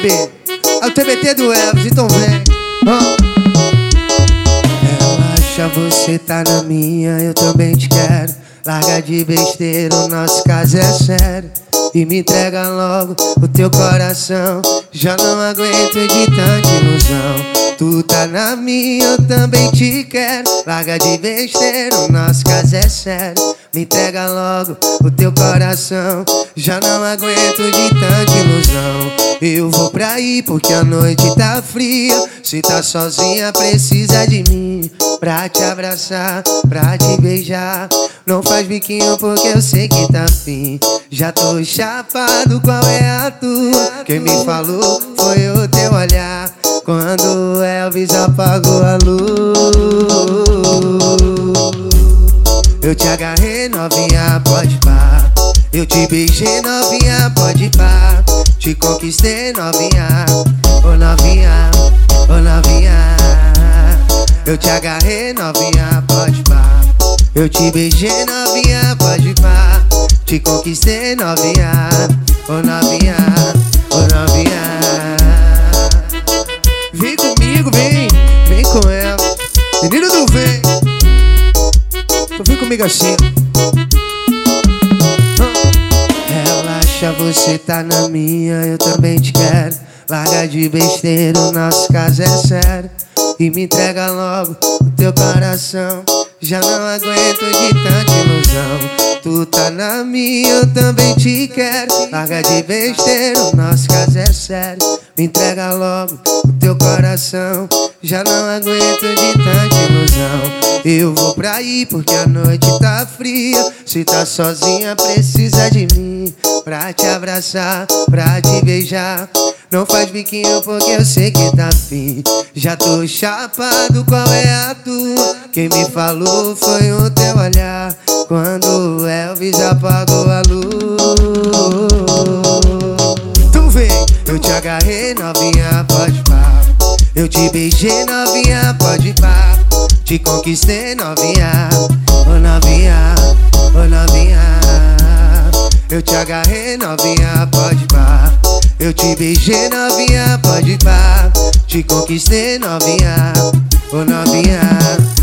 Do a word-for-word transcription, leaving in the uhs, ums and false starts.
bebê. É o T B T do Elvis, então vem. Oh. Relaxa, você tá na minha, eu também te quero. Larga de besteira, o nosso caso é sério. E me entrega logo o teu coração. Já não aguento de tanta ilusão. Tu tá na minha, eu também te quero. Larga de besteira, o nosso caso é sério. Me entrega logo o teu coração. Já não aguento de tanta ilusão. Eu vou pra aí porque a noite tá fria. Se tá sozinha precisa de mim, pra te abraçar, pra te beijar. Não faz biquinho porque eu sei que tá afim. Já tô chapado, qual é a tua? Quem me falou foi o teu olhar quando Elvis apagou a luz. Eu te agarrei, novinha, pode pá. Eu te beijei, novinha, pode pá. Te conquistei, novinha, ô novinha, ô novinha. Eu te agarrei, novinha, pode pá. Eu te beijei, novinha, pode pá. Te conquistei, novinha, ô novinha, ô novinha. Vem comigo, vem, vem com ela. Menino do vem. Então vem comigo assim. Relaxa, você tá na minha, eu também te quero. Larga de besteira, o nosso caso é sério. E me entrega logo o teu coração. Já não aguento de tanta ilusão. Tu tá na minha, eu também te quero. Larga de besteira, o nosso caso é sério. Me entrega logo o teu coração. Já não aguento de tanta ilusão. Eu vou pra aí porque a noite tá fria. Se tá sozinha precisa de mim, pra te abraçar, pra te beijar. Não faz biquinho porque eu sei que tá afim. Já tô chapado, qual é a tua? Quem me falou foi o teu olhar quando Elvis apagou a luz. Tu vem, eu te agarrei, novinha, pode pá. Eu te beijei, novinha, pode pá. Te conquistei, novinha, ô novinha, ô novinha. Eu te agarrei, novinha, pode pá. Eu te beijei, novinha, pode pá. Te conquistei, novinha, ô novinha.